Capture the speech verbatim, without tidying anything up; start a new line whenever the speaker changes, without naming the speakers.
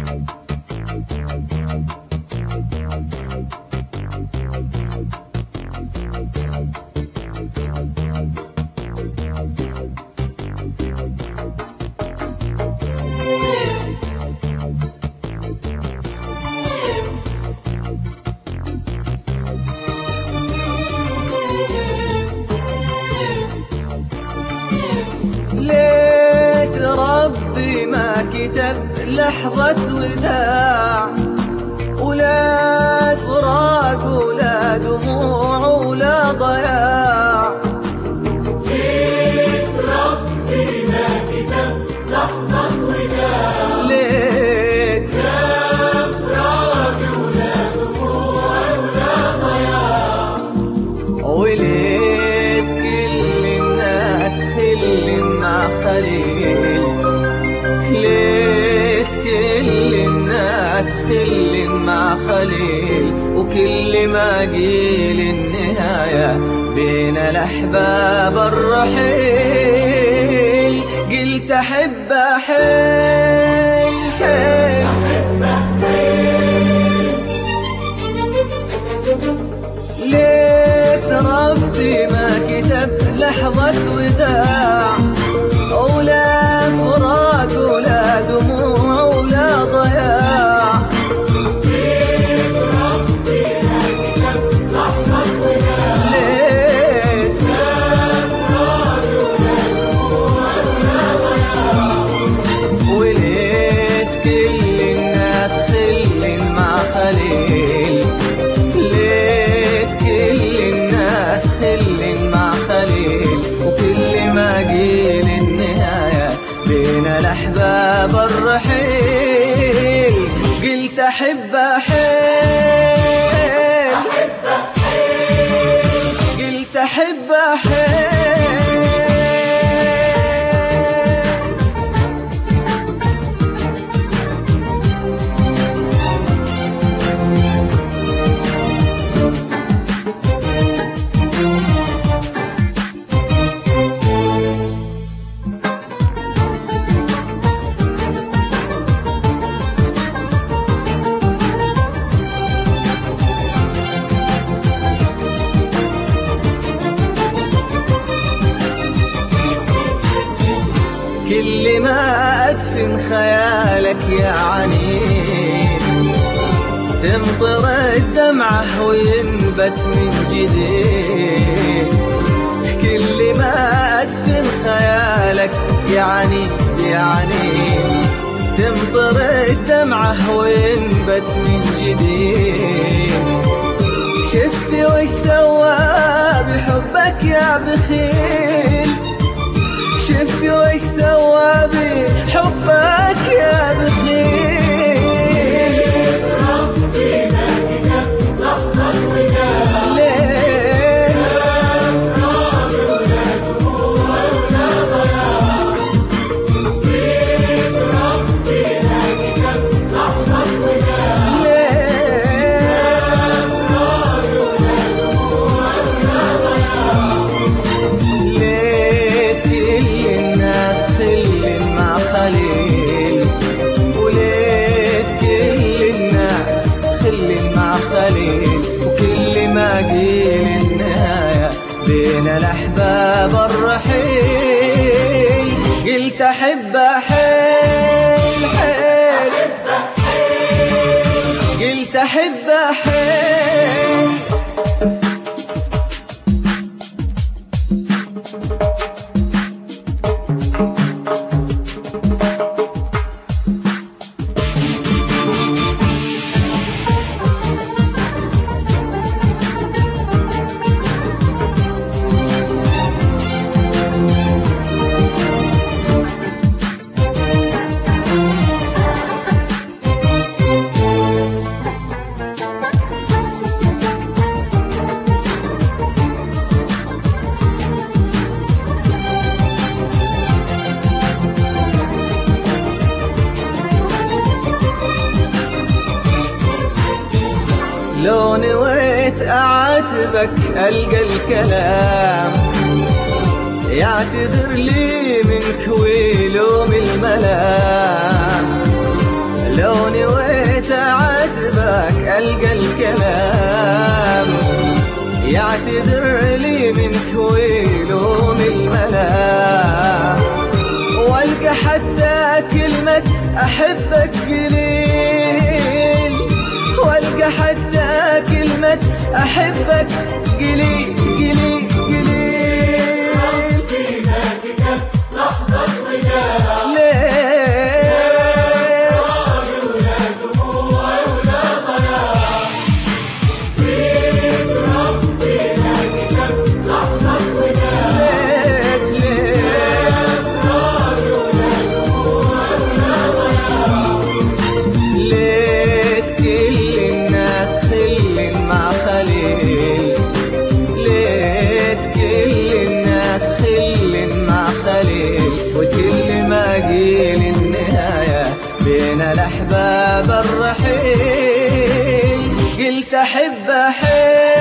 ليت ربي ما كتب لحظة وداع، ولا فراق ولا دموع ولا ضياع.
ليت ربي ما كتب لحظة وداع،
ليت
لا فراق ولا دموع ولا ضياع.
وليت كل الناس خل مع خليل، ليت كل الناس خل مع خليل، وكل ما قيل النهاية بين الأحباب الرحيل. قلت أحب حيل حيل ليت ربي ما كتب لحظة وداع، ولا فراق ولا دموع ولا ضياع.
ليت ربي ما كتب لحظة وداع،
ليت
لا فراق ولا دموع ولا ضياع.
وليت كل الناس خل مع خليل، ليت كل الناس خل مع خليل، وكل ما قيل النهاية بين الأحباب الرحيل. قلت أحب حيل، قلت أحب حيل. كل ما أدفن خيالك يا عنيد تمطر الدمعة وينبت من جديد. كل ما أدفن خيالك يا عنيد يا عنيد تمطر الدمعة وينبت من جديد. شفت وش سوى بحبك يا بخيل، شفت وش سوى بحبك يا بخيل.
ربي ما كتب لحظة وداع،
ليت
لا فراق ولا دموع ولا ضياع. ليت ربي ما كتب لحظة وداع،
ليت
لا فراق ولا دموع ولا ضياع.
ليت كل الناس خل مع خليل، وليت كل الناس خل مع خليل، وكل ما قيل النهاية بين الأحباب الرحيل. قلت أحب حيل حيل، قلت أحب حيل. لو نويت أعاتبك ألقى الكلام يعتذر لي منك ويلوم الملام. لو نويت أعاتبك ألقى الكلام يعتذر لي منك ويلوم الملام، والقى حتى كلمة أحبك قليل، والقى حتى كلمة أحبك قليل قليل قليل.
ربنا كتب لحظة وداع،
ليه
ولا دموع ولا ضياع. ليت ربنا كتب لحظة وداع،
ليت ليه
ولا دموع ولا ضياع.
ليت كل الناس خل مع خليل، ليت كل الناس خل مع خليل، وكل ما قيل النهاية بين الأحباب الرحيل، قلت أحب أحب